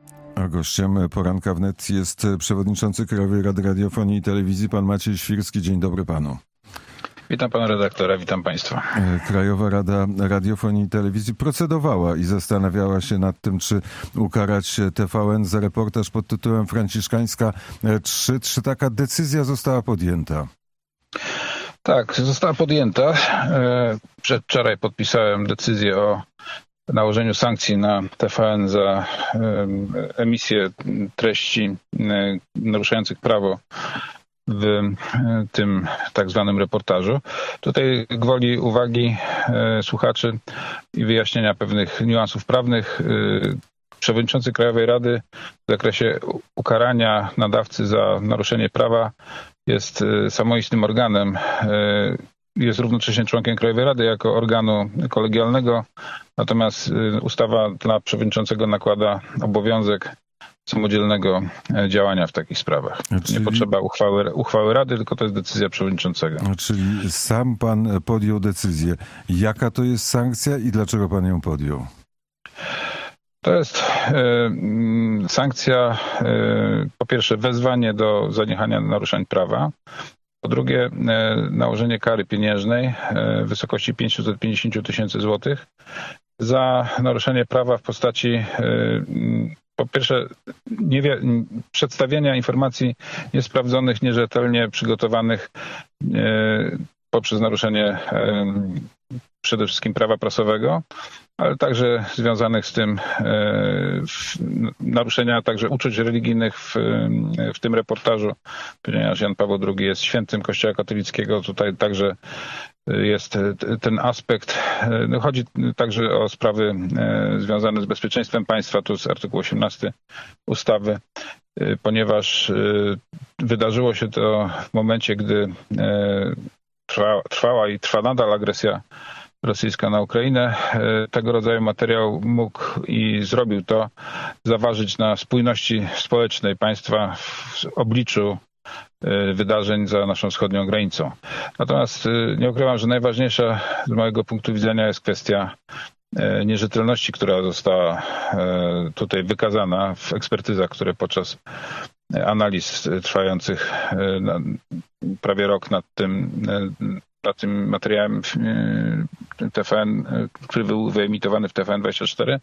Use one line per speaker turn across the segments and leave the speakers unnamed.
A gościem poranka wnet jest przewodniczący Krajowej Rady Radiofonii i Telewizji, pan Maciej Świrski. Dzień dobry panu.
Witam pana redaktora, witam państwa.
Krajowa Rada Radiofonii i Telewizji procedowała i zastanawiała się nad tym, czy ukarać TVN za reportaż pod tytułem Franciszkańska 3. Czy taka decyzja została podjęta?
Tak, została podjęta. Przedwczoraj podpisałem decyzję o nałożeniu sankcji na TVN za emisję treści naruszających prawo w tym tak zwanym reportażu. Tutaj gwoli uwagi słuchaczy i wyjaśnienia pewnych niuansów prawnych. Przewodniczący Krajowej Rady w zakresie ukarania nadawcy za naruszenie prawa jest samoistnym organem. Jest równocześnie członkiem Krajowej Rady jako organu kolegialnego, natomiast ustawa dla przewodniczącego nakłada obowiązek samodzielnego działania w takich sprawach. Nie potrzeba uchwały Rady, tylko to jest decyzja przewodniczącego.
Czyli sam pan podjął decyzję. Jaka to jest sankcja i dlaczego pan ją podjął?
To jest sankcja, po pierwsze wezwanie do zaniechania naruszeń prawa, po drugie nałożenie kary pieniężnej w wysokości 550 000 złotych za naruszenie prawa w postaci po pierwsze przedstawienia informacji niesprawdzonych, nierzetelnie przygotowanych poprzez naruszenie przede wszystkim prawa prasowego, ale także związanych z tym naruszenia także uczuć religijnych w tym reportażu, ponieważ Jan Paweł II jest świętym Kościoła katolickiego. Tutaj także jest ten aspekt. No, chodzi także o sprawy związane z bezpieczeństwem państwa, tu jest artykuł 18 ustawy, ponieważ wydarzyło się to w momencie, gdy trwała i trwa nadal agresja rosyjska na Ukrainę. Tego rodzaju materiał mógł i zrobił to zaważyć na spójności społecznej państwa w obliczu wydarzeń za naszą wschodnią granicą. Natomiast nie ukrywam, że najważniejsza z mojego punktu widzenia jest kwestia nierzetelności, która została tutaj wykazana w ekspertyzach, które podczas analiz trwających prawie rok nad tym materiałem TVN, który był wyemitowany w TVN24.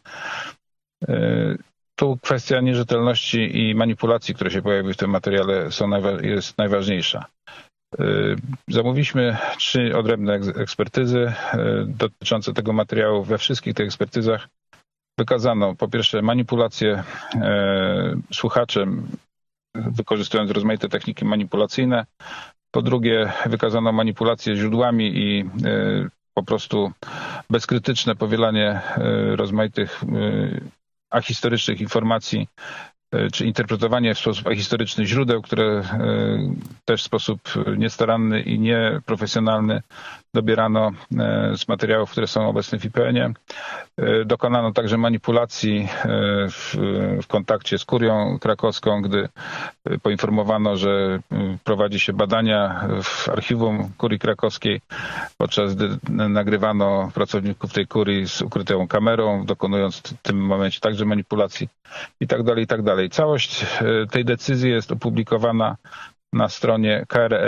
Tu kwestia nierzetelności i manipulacji, które się pojawiły w tym materiale, jest najważniejsza. Zamówiliśmy 3 odrębne ekspertyzy dotyczące tego materiału. We wszystkich tych ekspertyzach wykazano po pierwsze manipulację słuchaczem, wykorzystując rozmaite techniki manipulacyjne. Po drugie wykazano manipulację źródłami i po prostu bezkrytyczne powielanie rozmaitych ahistorycznych informacji, czy interpretowanie w sposób ahistoryczny źródeł, które też w sposób niestaranny i nieprofesjonalny dobierano z materiałów, które są obecne w IPN-ie. Dokonano także manipulacji w kontakcie z kurią krakowską, gdy poinformowano, że prowadzi się badania w archiwum kurii krakowskiej, podczas gdy nagrywano pracowników tej kurii z ukrytą kamerą, dokonując w tym momencie także manipulacji i tak dalej, i tak dalej. Całość tej decyzji jest opublikowana na stronie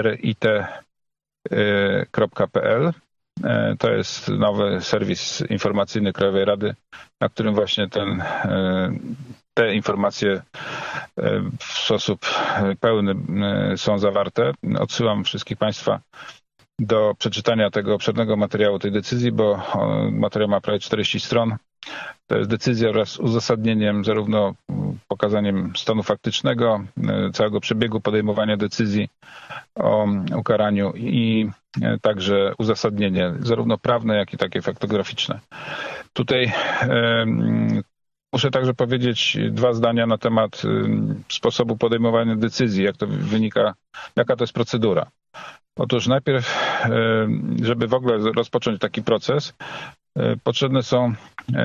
krrit.pl. To jest nowy serwis informacyjny Krajowej Rady, na którym właśnie te informacje w sposób pełny są zawarte. Odsyłam wszystkich państwa do przeczytania tego obszernego materiału, tej decyzji, bo materiał ma prawie 40 stron. To jest decyzja wraz z uzasadnieniem, zarówno pokazaniem stanu faktycznego, całego przebiegu podejmowania decyzji o ukaraniu i także uzasadnienie, zarówno prawne, jak i takie faktograficzne. Tutaj muszę także powiedzieć 2 zdania na temat sposobu podejmowania decyzji, jak to wynika, jaka to jest procedura. Otóż najpierw, żeby w ogóle rozpocząć taki proces, potrzebne są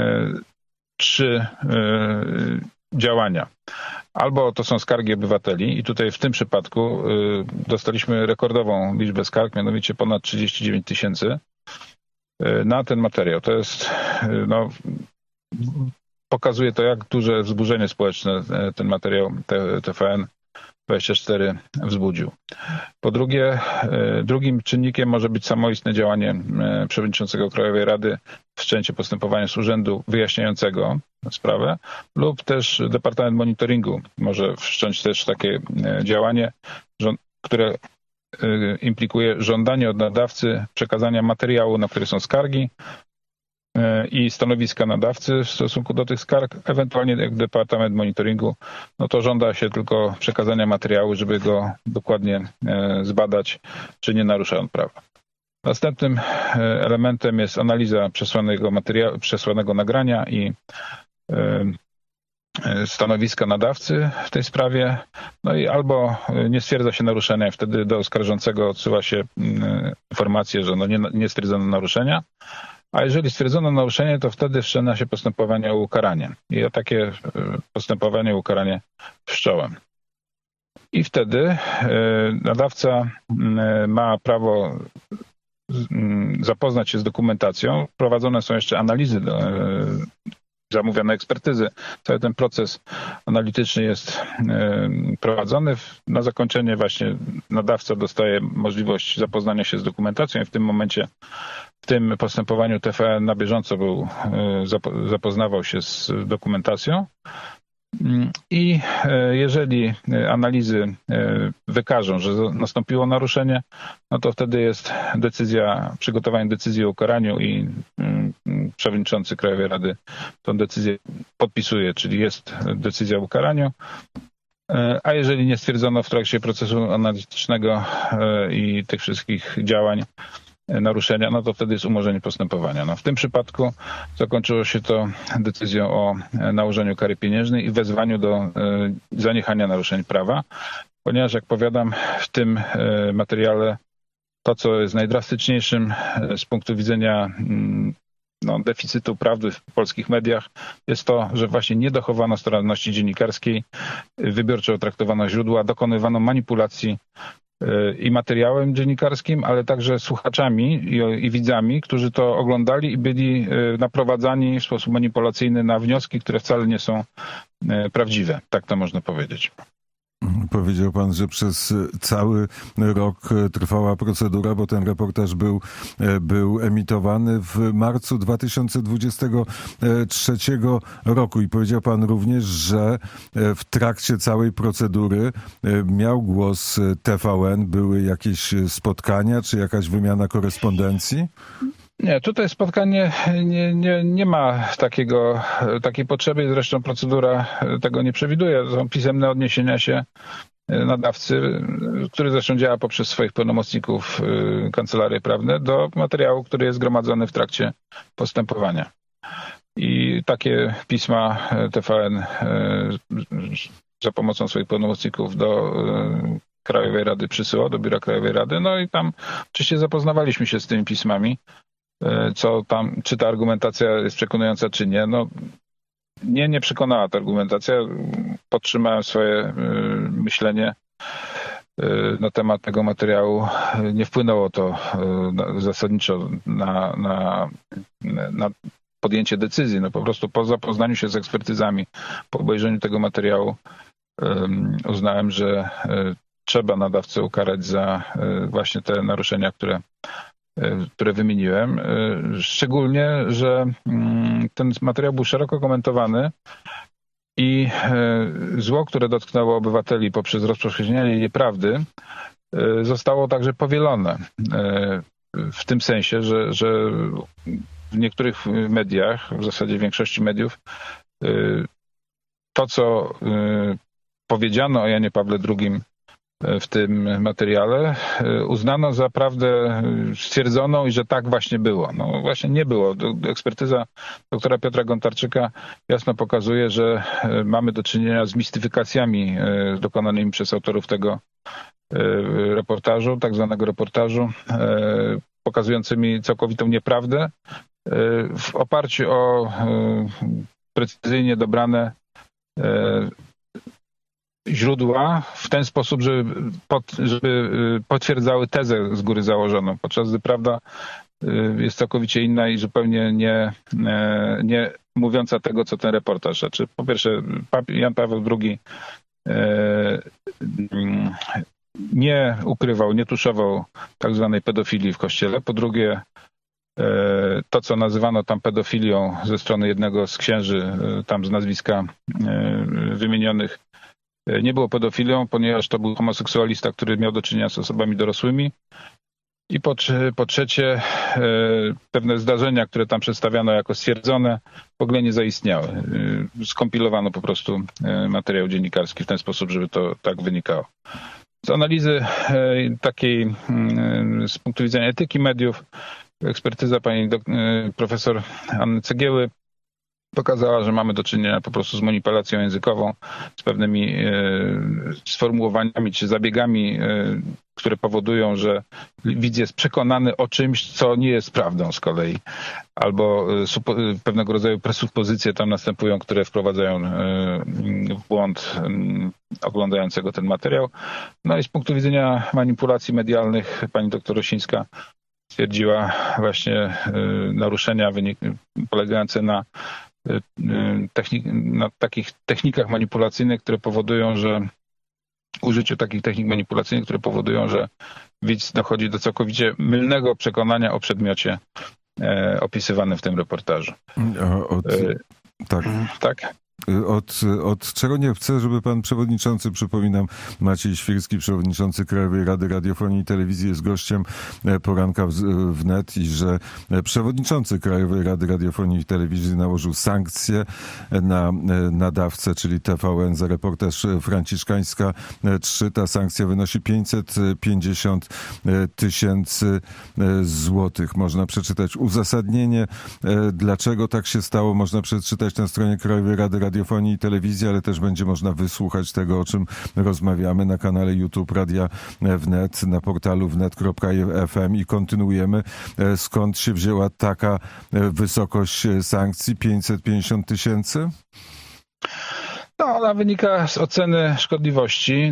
3 działania. Albo to są skargi obywateli i tutaj w tym przypadku dostaliśmy rekordową liczbę skarg, mianowicie ponad 39 000 na ten materiał. To jest pokazuje to, jak duże wzburzenie społeczne ten materiał TVN24 wzbudził. Po drugie, drugim czynnikiem może być samoistne działanie przewodniczącego Krajowej Rady, wszczęcie postępowania z urzędu wyjaśniającego sprawę, lub też Departament Monitoringu może wszcząć też takie działanie, które implikuje żądanie od nadawcy przekazania materiału, na który są skargi i stanowiska nadawcy w stosunku do tych skarg, ewentualnie jak Departament Monitoringu, no to żąda się tylko przekazania materiału, żeby go dokładnie zbadać, czy nie narusza on prawa. Następnym elementem jest analiza przesłanego nagrania i stanowiska nadawcy w tej sprawie, no i albo nie stwierdza się naruszenia, wtedy do oskarżącego odsyła się informację, że nie stwierdzono naruszenia, a jeżeli stwierdzono naruszenie, to wtedy wszczyna się postępowanie o ukaranie. I o takie postępowanie o ukaranie wszcząłem. I wtedy nadawca ma prawo zapoznać się z dokumentacją. Prowadzone są jeszcze analizy zamówione ekspertyzy. Cały ten proces analityczny jest prowadzony. Na zakończenie właśnie nadawca dostaje możliwość zapoznania się z dokumentacją i w tym momencie, w tym postępowaniu TVN na bieżąco zapoznawał się z dokumentacją. I jeżeli analizy wykażą, że nastąpiło naruszenie, no to wtedy jest przygotowanie decyzji o ukaraniu i przewodniczący Krajowej Rady tę decyzję podpisuje, czyli jest decyzja o ukaraniu. A jeżeli nie stwierdzono w trakcie procesu analitycznego i tych wszystkich działań naruszenia, no to wtedy jest umorzenie postępowania. No, w tym przypadku zakończyło się to decyzją o nałożeniu kary pieniężnej i wezwaniu do zaniechania naruszeń prawa, ponieważ jak powiadam, w tym materiale to, co jest najdrastyczniejszym z punktu widzenia deficytu prawdy w polskich mediach, jest to, że właśnie nie dochowano staranności dziennikarskiej, wybiorczo traktowano źródła, dokonywano manipulacji i materiałem dziennikarskim, ale także słuchaczami i widzami, którzy to oglądali i byli naprowadzani w sposób manipulacyjny na wnioski, które wcale nie są prawdziwe. Tak to można powiedzieć.
Powiedział pan, że przez cały rok trwała procedura, bo ten reportaż był emitowany w marcu 2023 roku. I powiedział pan również, że w trakcie całej procedury miał głos TVN. Były jakieś spotkania, czy jakaś wymiana korespondencji?
Nie, tutaj spotkanie nie ma takiej potrzeby, zresztą procedura tego nie przewiduje. Są pisemne odniesienia się nadawcy, który zresztą działa poprzez swoich pełnomocników, kancelarie prawne, do materiału, który jest zgromadzony w trakcie postępowania. I takie pisma TVN za pomocą swoich pełnomocników do Krajowej Rady przysyła, do Biura Krajowej Rady. No i tam oczywiście zapoznawaliśmy się z tymi pismami. Co tam, czy ta argumentacja jest przekonująca, czy nie. No, nie przekonała ta argumentacja. Podtrzymałem swoje myślenie na temat tego materiału. Nie wpłynęło to zasadniczo na podjęcie decyzji. No, po prostu po zapoznaniu się z ekspertyzami, po obejrzeniu tego materiału uznałem, że trzeba nadawcę ukarać za właśnie te naruszenia, które wymieniłem. Szczególnie, że ten materiał był szeroko komentowany i zło, które dotknęło obywateli poprzez rozpowszechnianie nieprawdy, zostało także powielone. W tym sensie, że w niektórych mediach, w zasadzie w większości mediów, to, co powiedziano o Janie Pawle II w tym materiale, uznano za prawdę stwierdzoną i że tak właśnie było. No właśnie nie było. Ekspertyza doktora Piotra Gontarczyka jasno pokazuje, że mamy do czynienia z mistyfikacjami dokonanymi przez autorów tego reportażu, tak zwanego reportażu, pokazującymi całkowitą nieprawdę w oparciu o precyzyjnie dobrane źródła w ten sposób, żeby potwierdzały tezę z góry założoną, podczas gdy prawda jest całkowicie inna i zupełnie nie mówiąca tego, co ten reportaż. Znaczy, po pierwsze, Jan Paweł II nie ukrywał, nie tuszował tak zwanej pedofilii w Kościele. Po drugie, to, co nazywano tam pedofilią ze strony jednego z księży, tam z nazwiska wymienionych, nie było pedofilią, ponieważ to był homoseksualista, który miał do czynienia z osobami dorosłymi. I po trzecie, pewne zdarzenia, które tam przedstawiano jako stwierdzone, w ogóle nie zaistniały. Skompilowano po prostu materiał dziennikarski w ten sposób, żeby to tak wynikało. Z analizy takiej z punktu widzenia etyki mediów, ekspertyza pani profesor Anny Cegieły pokazała, że mamy do czynienia po prostu z manipulacją językową, z pewnymi sformułowaniami czy zabiegami, które powodują, że widz jest przekonany o czymś, co nie jest prawdą z kolei. Albo pewnego rodzaju presupozycje tam następują, które wprowadzają w błąd oglądającego ten materiał. No i z punktu widzenia manipulacji medialnych pani doktor Rosińska stwierdziła właśnie naruszenia polegające na takich technikach manipulacyjnych, które powodują, że użyciu takich technik manipulacyjnych, które powodują, że widz dochodzi do całkowicie mylnego przekonania o przedmiocie opisywanym w tym reportażu. Tak?
Od czego nie chcę, żeby pan przewodniczący, przypominam, Maciej Świrski, przewodniczący Krajowej Rady Radiofonii i Telewizji, jest gościem poranka wnet i że przewodniczący Krajowej Rady Radiofonii i Telewizji nałożył sankcje na nadawcę, czyli TVN, za reportaż Franciszkańska 3. Ta sankcja wynosi 550 000 złotych. Można przeczytać uzasadnienie, dlaczego tak się stało. Można przeczytać na stronie Krajowej Rady Radiofonii i Telewizji, ale też będzie można wysłuchać tego, o czym rozmawiamy na kanale YouTube Radia Wnet, na portalu wnet.fm i kontynuujemy. Skąd się wzięła taka wysokość sankcji 550 000?
No, ona wynika z oceny szkodliwości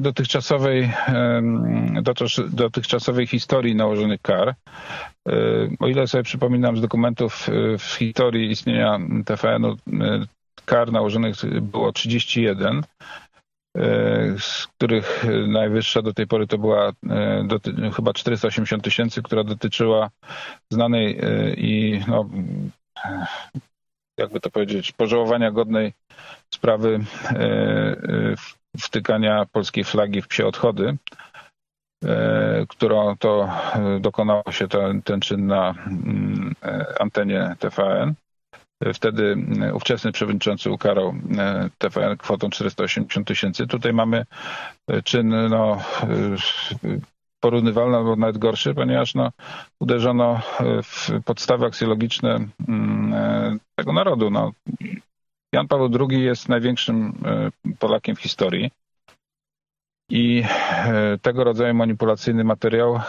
dotychczasowej historii nałożonych kar. O ile sobie przypominam z dokumentów w historii istnienia TVN-u, kar nałożonych było 31, z których najwyższa do tej pory to była chyba 480 000, która dotyczyła znanej i jakby to powiedzieć, pożałowania godnej sprawy wtykania polskiej flagi w psie odchody, którą to dokonało się ten czyn na antenie TVN. Wtedy ówczesny przewodniczący ukarał TVN kwotą 480 000. Tutaj mamy czyn porównywalny albo nawet gorszy, ponieważ uderzono w podstawy aksjologiczne tego narodu. Jan Paweł II jest największym Polakiem w historii i tego rodzaju manipulacyjny materiał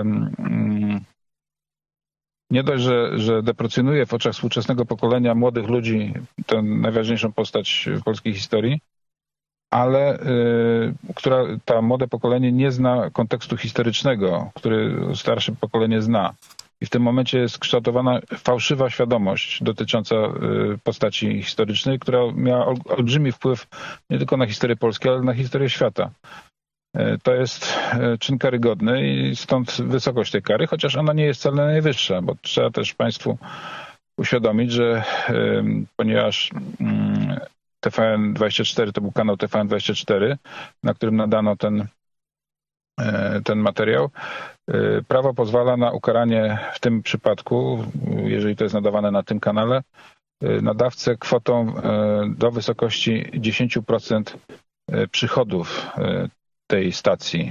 nie dość, że deprecjonuje w oczach współczesnego pokolenia młodych ludzi tę najważniejszą postać w polskiej historii, ale to młode pokolenie nie zna kontekstu historycznego, który starsze pokolenie zna. I w tym momencie jest kształtowana fałszywa świadomość dotycząca postaci historycznej, która miała olbrzymi wpływ nie tylko na historię Polski, ale na historię świata. To jest czyn karygodny i stąd wysokość tej kary, chociaż ona nie jest wcale najwyższa, bo trzeba też państwu uświadomić, że ponieważ TVN24 to był kanał TVN24, na którym nadano ten materiał, prawo pozwala na ukaranie w tym przypadku, jeżeli to jest nadawane na tym kanale, nadawcę kwotą do wysokości 10% przychodów tej stacji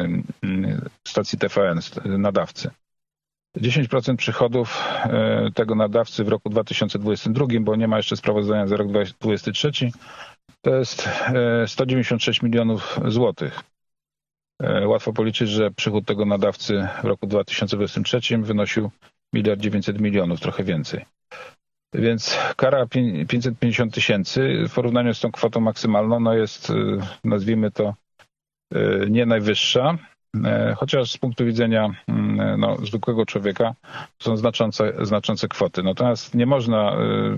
TVN, nadawcy. 10% przychodów tego nadawcy w roku 2022, bo nie ma jeszcze sprawozdania za rok 2023, to jest 196 milionów złotych. Łatwo policzyć, że przychód tego nadawcy w roku 2023 wynosił 1 900 000 000, trochę więcej. Więc kara 550 000 w porównaniu z tą kwotą maksymalną jest, nazwijmy to, nie najwyższa. chociaż z punktu widzenia zwykłego człowieka to są znaczące kwoty. Natomiast nie można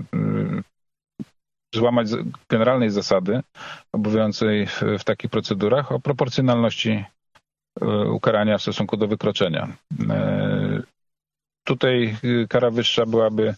złamać generalnej zasady obowiązującej w takich procedurach o proporcjonalności ukarania w stosunku do wykroczenia. Tutaj kara wyższa byłaby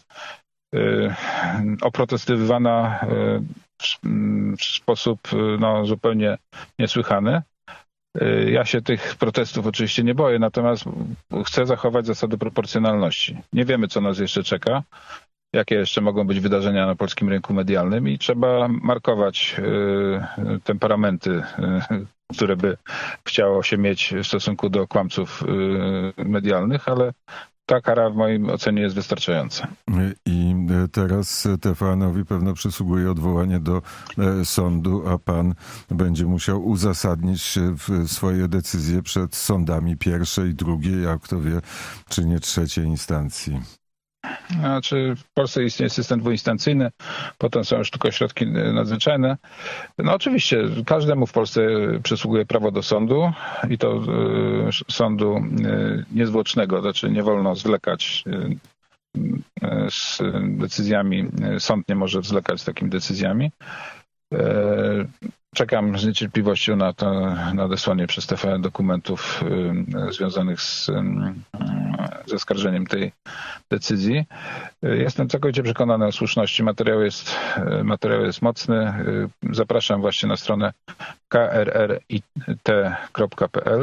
oprotestowywana w sposób zupełnie niesłychany. Ja się tych protestów oczywiście nie boję, natomiast chcę zachować zasady proporcjonalności. Nie wiemy, co nas jeszcze czeka, jakie jeszcze mogą być wydarzenia na polskim rynku medialnym i trzeba markować temperamenty, które by chciało się mieć w stosunku do kłamców medialnych, ale ta kara w moim ocenie jest wystarczająca.
I teraz TVN-owi pewno przysługuje odwołanie do sądu, a pan będzie musiał uzasadnić swoje decyzje przed sądami pierwszej, drugiej, a kto wie, czy nie trzeciej instancji.
Znaczy w Polsce istnieje system dwuinstancyjny, potem są już tylko środki nadzwyczajne. Oczywiście każdemu w Polsce przysługuje prawo do sądu i to sądu niezwłocznego, znaczy nie wolno zwlekać z decyzjami, sąd nie może zwlekać z takimi decyzjami. Czekam z niecierpliwością na to nadesłanie przez TVN dokumentów związanych ze zaskarżeniem tej decyzji. Jestem całkowicie przekonany o słuszności. Materiał jest mocny. Zapraszam właśnie na stronę krrit.pl,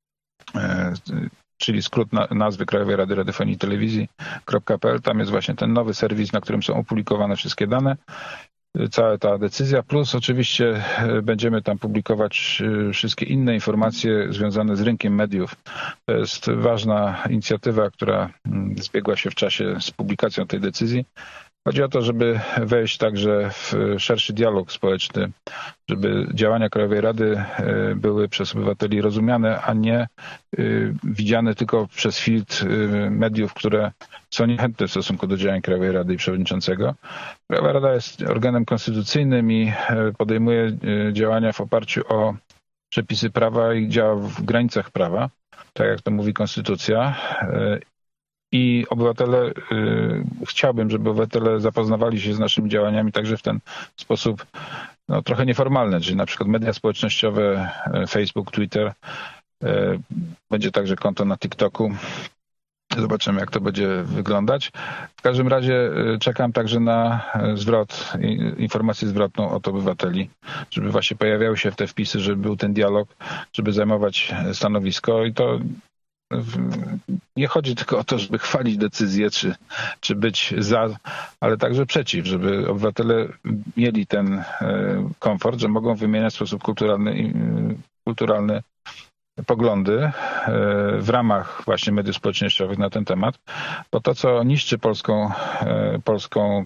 czyli skrót nazwy Krajowej Rady Radiofonii i Telewizji.pl. Tam jest właśnie ten nowy serwis, na którym są opublikowane wszystkie dane. Cała ta decyzja, plus oczywiście będziemy tam publikować wszystkie inne informacje związane z rynkiem mediów. To jest ważna inicjatywa, która zbiegła się w czasie z publikacją tej decyzji. Chodzi o to, żeby wejść także w szerszy dialog społeczny, żeby działania Krajowej Rady były przez obywateli rozumiane, a nie widziane tylko przez filtr mediów, które są niechętne w stosunku do działań Krajowej Rady i przewodniczącego. Krajowa Rada jest organem konstytucyjnym i podejmuje działania w oparciu o przepisy prawa i działa w granicach prawa, tak jak to mówi konstytucja. I chciałbym, żeby obywatele zapoznawali się z naszymi działaniami także w ten sposób trochę nieformalny, czyli na przykład media społecznościowe, Facebook, Twitter, będzie także konto na TikToku. Zobaczymy, jak to będzie wyglądać. W każdym razie czekam także na informację zwrotną od obywateli, żeby właśnie pojawiały się te wpisy, żeby był ten dialog, żeby zajmować stanowisko i to nie chodzi tylko o to, żeby chwalić decyzję, czy być za, ale także przeciw, żeby obywatele mieli ten komfort, że mogą wymieniać w sposób kulturalny poglądy w ramach właśnie mediów społecznościowych na ten temat, bo to, co niszczy polską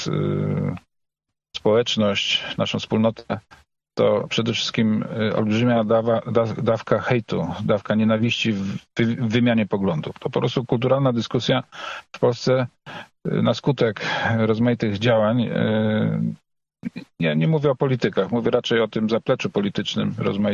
społeczność, naszą wspólnotę, to przede wszystkim olbrzymia dawka hejtu, dawka nienawiści w wymianie poglądów. To po prostu kulturalna dyskusja w Polsce na skutek rozmaitych działań, nie mówię o politykach, mówię raczej o tym zapleczu politycznym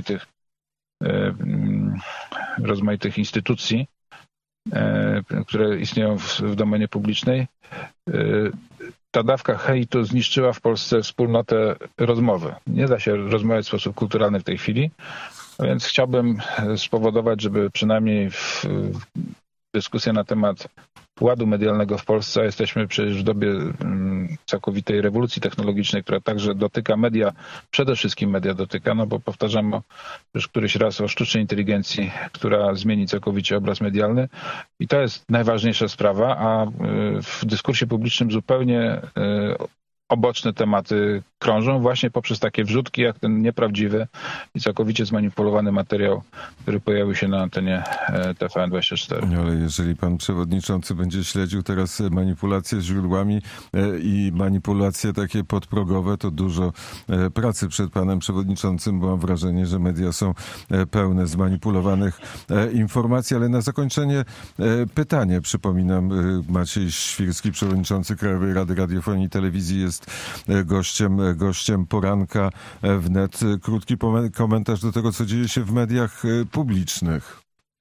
rozmaitych instytucji, które istnieją w domenie publicznej. Ta dawka hejtu zniszczyła w Polsce wspólnotę rozmowy. Nie da się rozmawiać w sposób kulturalny w tej chwili, więc chciałbym spowodować, żeby przynajmniej dyskusja na temat ładu medialnego w Polsce, jesteśmy przecież w dobie całkowitej rewolucji technologicznej, która także dotyka media, przede wszystkim media dotyka, bo powtarzam już któryś raz o sztucznej inteligencji, która zmieni całkowicie obraz medialny i to jest najważniejsza sprawa, a w dyskursie publicznym zupełnie oboczne tematy krążą właśnie poprzez takie wrzutki, jak ten nieprawdziwy i całkowicie zmanipulowany materiał, który pojawił się na antenie TVN24.
Ale jeżeli pan przewodniczący będzie śledził teraz manipulacje źródłami i manipulacje takie podprogowe, to dużo pracy przed panem przewodniczącym, bo mam wrażenie, że media są pełne zmanipulowanych informacji. Ale na zakończenie pytanie. Przypominam, Maciej Świrski, przewodniczący Krajowej Rady Radiofonii i Telewizji, jest jest gościem poranka wnet. Krótki komentarz do tego, co dzieje się w mediach publicznych.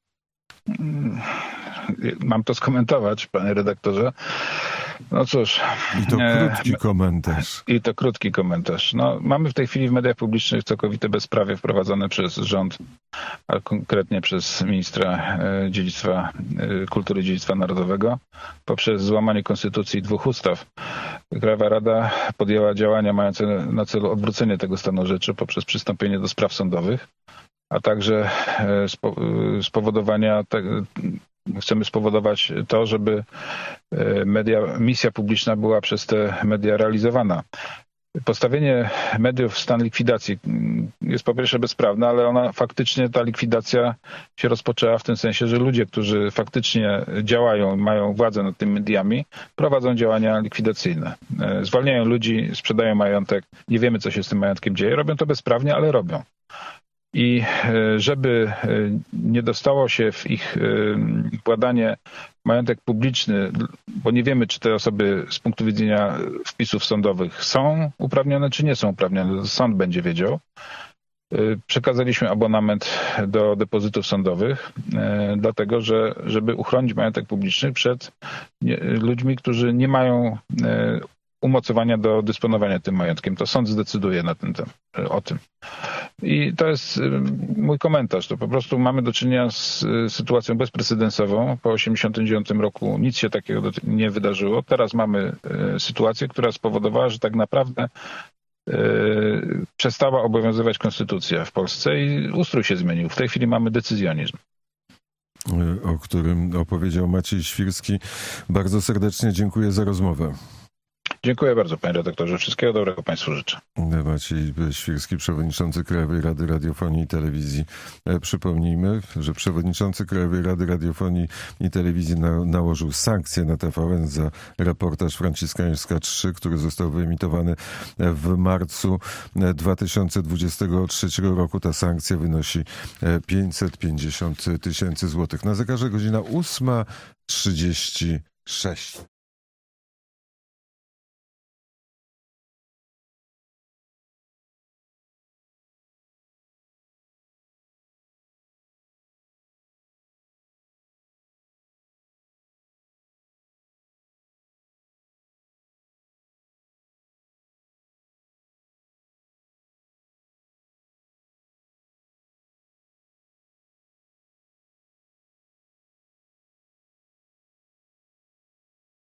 Mam to skomentować, panie redaktorze. No cóż.
I to krótki komentarz.
I to krótki komentarz. No, mamy w tej chwili w mediach publicznych całkowite bezprawie wprowadzone przez rząd, a konkretnie przez ministra kultury i dziedzictwa narodowego, poprzez złamanie konstytucji 2 ustaw. Krajowa Rada podjęła działania mające na celu odwrócenie tego stanu rzeczy poprzez przystąpienie do spraw sądowych, a także chcemy spowodować to, żeby misja publiczna była przez te media realizowana. Postawienie mediów w stan likwidacji jest po pierwsze bezprawne, ale ta likwidacja się rozpoczęła w tym sensie, że ludzie, którzy faktycznie działają, mają władzę nad tymi mediami, prowadzą działania likwidacyjne. Zwalniają ludzi, sprzedają majątek, nie wiemy, co się z tym majątkiem dzieje, robią to bezprawnie, ale robią. I żeby nie dostało się w ich władanie majątek publiczny, bo nie wiemy, czy te osoby z punktu widzenia wpisów sądowych są uprawnione, czy nie są uprawnione, sąd będzie wiedział. Przekazaliśmy abonament do depozytów sądowych, dlatego żeby uchronić majątek publiczny przed ludźmi, którzy nie mają umocowania do dysponowania tym majątkiem. To sąd zdecyduje o tym. I to jest mój komentarz. To po prostu mamy do czynienia z sytuacją bezprecedensową. Po 1989 roku nic się takiego nie wydarzyło. Teraz mamy sytuację, która spowodowała, że tak naprawdę przestała obowiązywać konstytucja w Polsce i ustrój się zmienił. W tej chwili mamy decyzjonizm,
o którym opowiedział Maciej Świrski. Bardzo serdecznie dziękuję za rozmowę.
Dziękuję bardzo, panie redaktorze. Wszystkiego dobrego państwu życzę.
Maciej Świrski, przewodniczący Krajowej Rady Radiofonii i Telewizji. Przypomnijmy, że przewodniczący Krajowej Rady Radiofonii i Telewizji nałożył sankcje na TVN za reportaż Franciszkańska 3, który został wyemitowany w marcu 2023 roku. Ta sankcja wynosi 550 000 złotych. Na zegarze godzina 8:36.